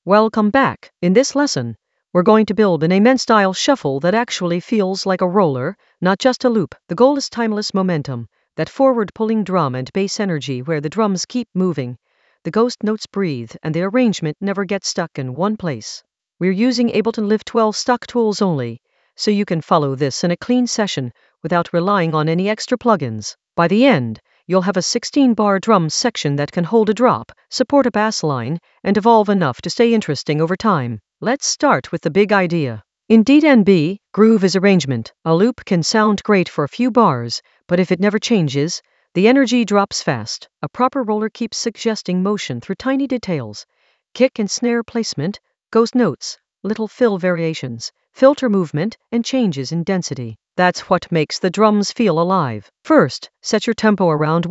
Welcome back. In this lesson, we're going to build an amen-style shuffle that actually feels like a roller, not just a loop. The goal is timeless momentum, that forward-pulling drum and bass energy where the drums keep moving, the ghost notes breathe, and the arrangement never gets stuck in one place. We're using Ableton Live 12 stock tools only, so you can follow this in a clean session without relying on any extra plugins. By the end, you'll have a 16-bar drum section that can hold a drop, support a bass line, and evolve enough to stay interesting over time. Let's start with the big idea. In DNB, groove is arrangement. A loop can sound great for a few bars, but if it never changes, the energy drops fast. A proper roller keeps suggesting motion through tiny details. Kick and snare placement, ghost notes, little fill variations, filter movement, and changes in density. That's what makes the drums feel alive. First, set your tempo around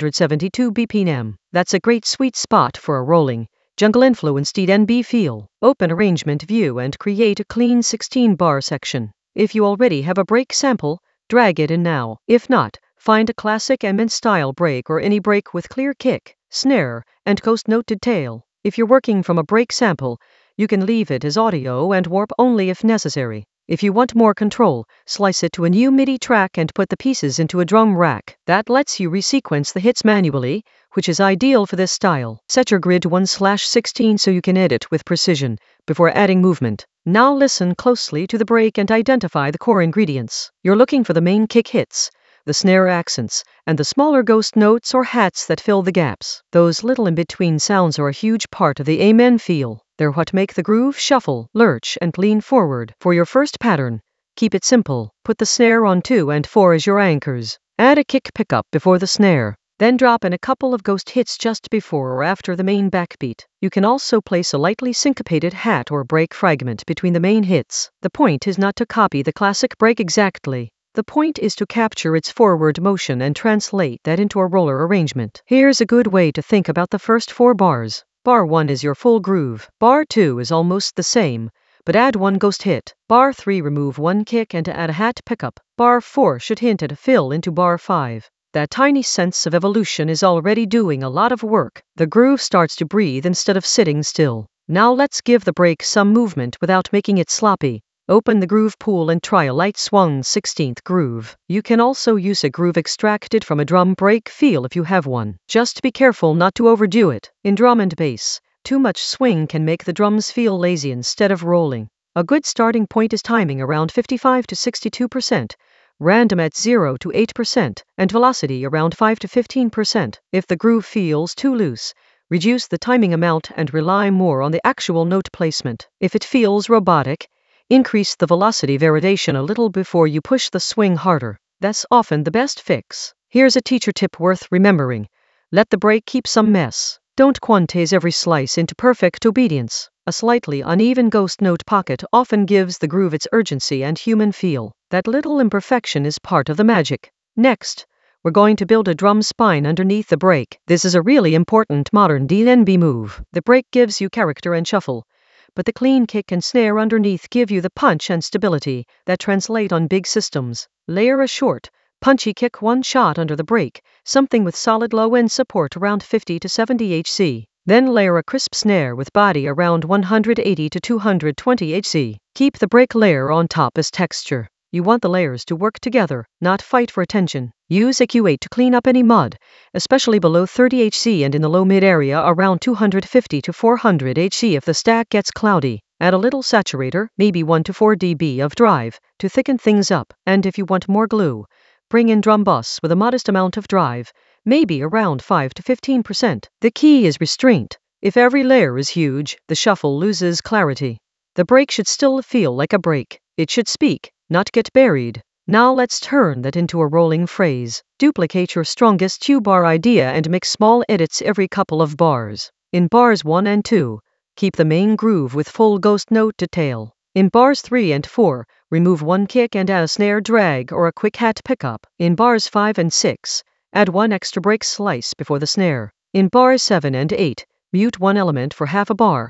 172 BPM. That's a great sweet spot for a rolling, jungle-influenced DNB feel. Open arrangement view and create a clean 16-bar section. If you already have a break sample, drag it in now. If not, find a classic amen-style break or any break with clear kick, snare, and ghost note detail. If you're working from a break sample, you can leave it as audio and warp only if necessary. If you want more control, slice it to a new MIDI track and put the pieces into a drum rack. That lets you resequence the hits manually, which is ideal for this style. Set your grid to 1/16 so you can edit with precision before adding movement. Now listen closely to the break and identify the core ingredients. You're looking for the main kick hits, the snare accents, and the smaller ghost notes or hats that fill the gaps. Those little in-between sounds are a huge part of the amen feel. They're what make the groove shuffle, lurch, and lean forward. For your first pattern, keep it simple. Put the snare on 2 and 4 as your anchors. Add a kick pickup before the snare. Then drop in a couple of ghost hits just before or after the main backbeat. You can also place a lightly syncopated hat or break fragment between the main hits. The point is not to copy the classic break exactly. The point is to capture its forward motion and translate that into a roller arrangement. Here's a good way to think about the first 4 bars. Bar 1 is your full groove. Bar 2 is almost the same, but add 1 ghost hit. Bar 3 remove 1 kick and add a hat pickup. Bar 4 should hint at a fill into bar 5. That tiny sense of evolution is already doing a lot of work. The groove starts to breathe instead of sitting still. Now let's give the break some movement without making it sloppy. Open the groove pool and try a light swung 16th groove. You can also use a groove extracted from a drum break feel if you have one. Just be careful not to overdo it. In drum and bass, too much swing can make the drums feel lazy instead of rolling. A good starting point is timing around 55 to 62%, random at 0 to 8%, and velocity around 5 to 15%. If the groove feels too loose, reduce the timing amount and rely more on the actual note placement. If it feels robotic, increase the velocity variation a little before you push the swing harder. That's often the best fix. Here's a teacher tip worth remembering. Let the break keep some mess. Don't quantize every slice into perfect obedience. A slightly uneven ghost note pocket often gives the groove its urgency and human feel. That little imperfection is part of the magic. Next, we're going to build a drum spine underneath the break. This is a really important modern DNB move. The break gives you character and shuffle, but the clean kick and snare underneath give you the punch and stability that translate on big systems. Layer a short, punchy kick one shot under the break, something with solid low-end support around 50 to 70 Hz. Then layer a crisp snare with body around 180 to 220 Hz. Keep the break layer on top as texture. You want the layers to work together, not fight for attention. Use EQ8 to clean up any mud, especially below 30 Hz and in the low-mid area around 250 to 400 Hz if the stack gets cloudy. Add a little saturator, maybe 1 to 4 dB of drive, to thicken things up. And if you want more glue, bring in drum bus with a modest amount of drive, maybe around 5 to 15%. The key is restraint. If every layer is huge, the shuffle loses clarity. The break should still feel like a break. It should speak, not get buried. Now let's turn that into a rolling phrase. Duplicate your strongest 2-bar idea and make small edits every couple of bars. In bars 1 and 2, keep the main groove with full ghost note detail. In bars 3 and 4, remove 1 kick and add a snare drag or a quick hat pickup. In bars 5 and 6, add 1 extra break slice before the snare. In bars 7 and 8, mute 1 element for half a bar,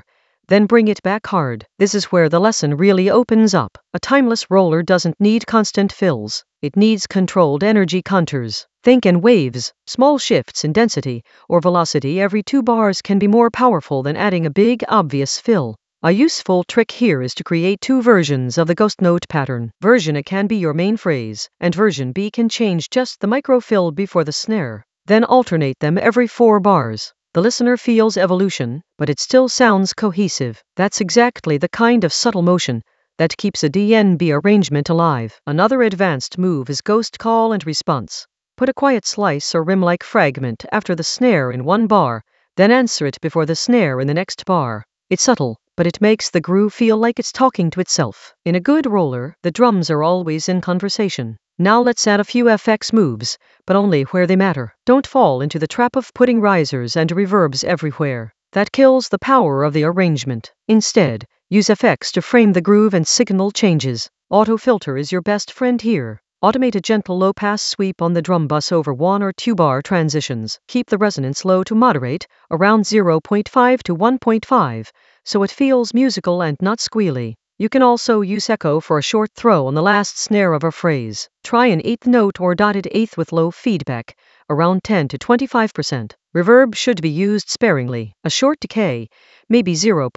then bring it back hard. This is where the lesson really opens up. A timeless roller doesn't need constant fills. It needs controlled energy contours. Think in waves. Small shifts in density or velocity every 2 bars can be more powerful than adding a big, obvious fill. A useful trick here is to create 2 versions of the ghost note pattern. Version A can be your main phrase, and version B can change just the microfill before the snare. Then alternate them every 4 bars. The listener feels evolution, but it still sounds cohesive. That's exactly the kind of subtle motion that keeps a DNB arrangement alive. Another advanced move is ghost call and response. Put a quiet slice or rim-like fragment after the snare in 1 bar, then answer it before the snare in the next bar. It's subtle, but it makes the groove feel like it's talking to itself. In a good roller, the drums are always in conversation. Now let's add a few FX moves, but only where they matter. Don't fall into the trap of putting risers and reverbs everywhere. That kills the power of the arrangement. Instead, use FX to frame the groove and signal changes. Auto filter is your best friend here. Automate a gentle low-pass sweep on the drum bus over 1 or 2 bar transitions. Keep the resonance low to moderate, around 0.5 to 1.5, so it feels musical and not squealy. You can also use echo for a short throw on the last snare of a phrase. Try an 8th note or dotted 8th with low feedback, around 10 to 25%. Reverb should be used sparingly. A short decay, maybe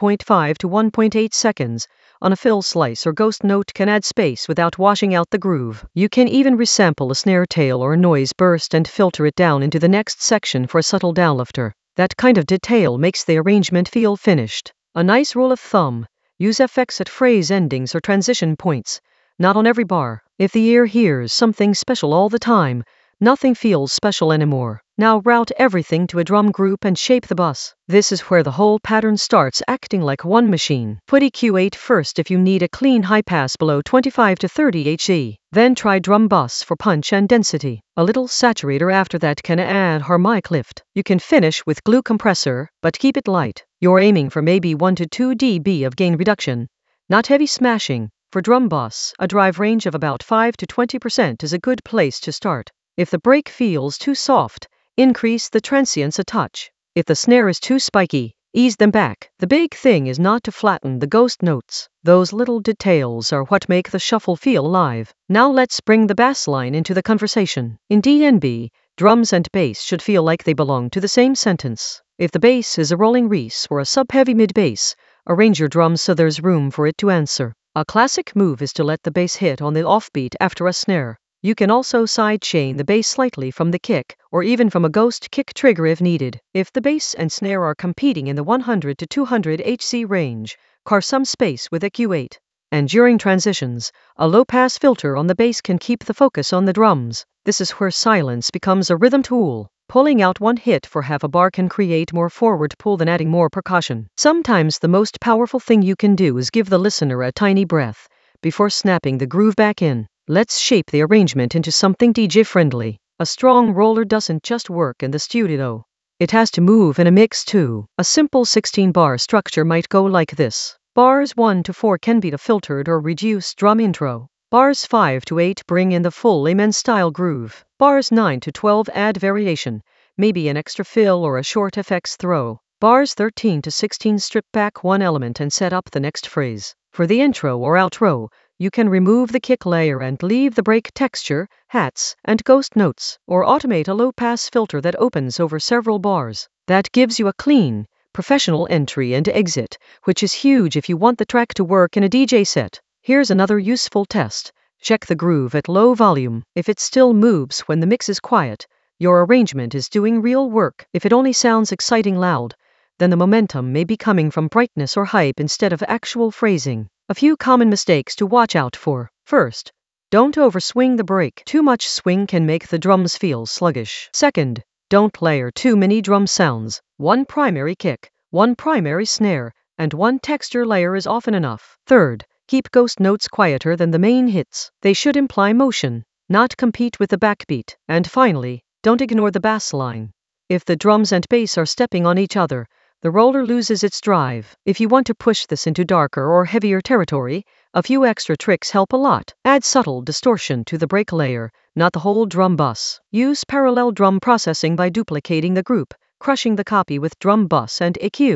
0.5 to 1.8 seconds, on a fill slice or ghost note can add space without washing out the groove. You can even resample a snare tail or a noise burst and filter it down into the next section for a subtle downlifter. That kind of detail makes the arrangement feel finished. A nice rule of thumb: use FX at phrase endings or transition points, not on every bar. If the ear hears something special all the time, nothing feels special anymore. Now route everything to a drum group and shape the bus. This is where the whole pattern starts acting like one machine. Put EQ8 first if you need a clean high pass below 25 to 30 HZ. Then try drum bus for punch and density. A little saturator after that can add harmonic lift. You can finish with glue compressor, but keep it light. You're aiming for maybe 1 to 2 dB of gain reduction, not heavy smashing. For drum bus, a drive range of about 5 to 20% is a good place to start. If the break feels too soft, increase the transients a touch. If the snare is too spiky, ease them back. The big thing is not to flatten the ghost notes. Those little details are what make the shuffle feel alive. Now let's bring the bass line into the conversation. In DNB, drums and bass should feel like they belong to the same sentence. If the bass is a rolling reese or a sub-heavy mid-bass, arrange your drums so there's room for it to answer. A classic move is to let the bass hit on the offbeat after a snare. You can also sidechain the bass slightly from the kick, or even from a ghost kick trigger if needed. If the bass and snare are competing in the 100 to 200 HZ range, carve some space with EQ8. And during transitions, a low-pass filter on the bass can keep the focus on the drums. This is where silence becomes a rhythm tool. Pulling out one hit for half a bar can create more forward pull than adding more percussion. Sometimes the most powerful thing you can do is give the listener a tiny breath before snapping the groove back in. Let's shape the arrangement into something DJ-friendly. A strong roller doesn't just work in the studio. It has to move in a mix too. A simple 16-bar structure might go like this. Bars 1 to 4 can be the filtered or reduced drum intro. Bars 5 to 8 bring in the full Amen-style groove. Bars 9 to 12 add variation, maybe an extra fill or a short FX throw. Bars 13 to 16 strip back one element and set up the next phrase. For the intro or outro, you can remove the kick layer and leave the break texture, hats, and ghost notes, or automate a low-pass filter that opens over several bars. That gives you a clean, professional entry and exit, which is huge if you want the track to work in a DJ set. Here's another useful test. Check the groove at low volume. If it still moves when the mix is quiet, your arrangement is doing real work. If it only sounds exciting loud, then the momentum may be coming from brightness or hype instead of actual phrasing. A few common mistakes to watch out for. First, don't overswing the break. Too much swing can make the drums feel sluggish. Second, don't layer too many drum sounds. One primary kick, one primary snare, and one texture layer is often enough. Third, keep ghost notes quieter than the main hits. They should imply motion, not compete with the backbeat. And finally, don't ignore the bass line. If the drums and bass are stepping on each other, the roller loses its drive. If you want to push this into darker or heavier territory, a few extra tricks help a lot. Add subtle distortion to the break layer, not the whole drum bus. Use parallel drum processing by duplicating the group, crushing the copy with drum bus and EQ.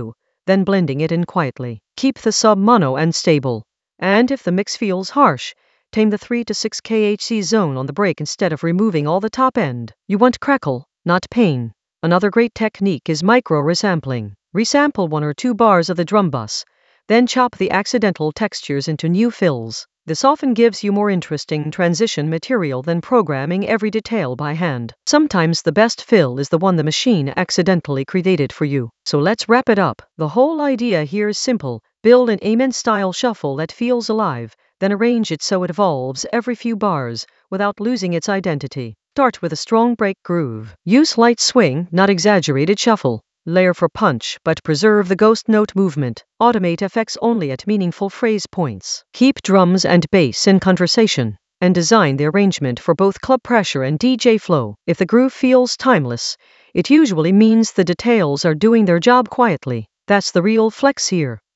then blending it in quietly. Keep the sub mono and stable. And if the mix feels harsh, tame the 3 to 6 kHz zone on the break instead of removing all the top end. You want crackle, not pain. Another great technique is micro-resampling. Resample 1 or 2 bars of the drum bus, then chop the accidental textures into new fills. This often gives you more interesting transition material than programming every detail by hand. Sometimes the best fill is the one the machine accidentally created for you. So let's wrap it up. The whole idea here is simple. Build an Amen-style shuffle that feels alive, then arrange it so it evolves every few bars, without losing its identity. Start with a strong break groove. Use light swing, not exaggerated shuffle. Layer for punch, but preserve the ghost note movement. Automate effects only at meaningful phrase points. Keep drums and bass in conversation, and design the arrangement for both club pressure and DJ flow. If the groove feels timeless, it usually means the details are doing their job quietly. That's the real flex here.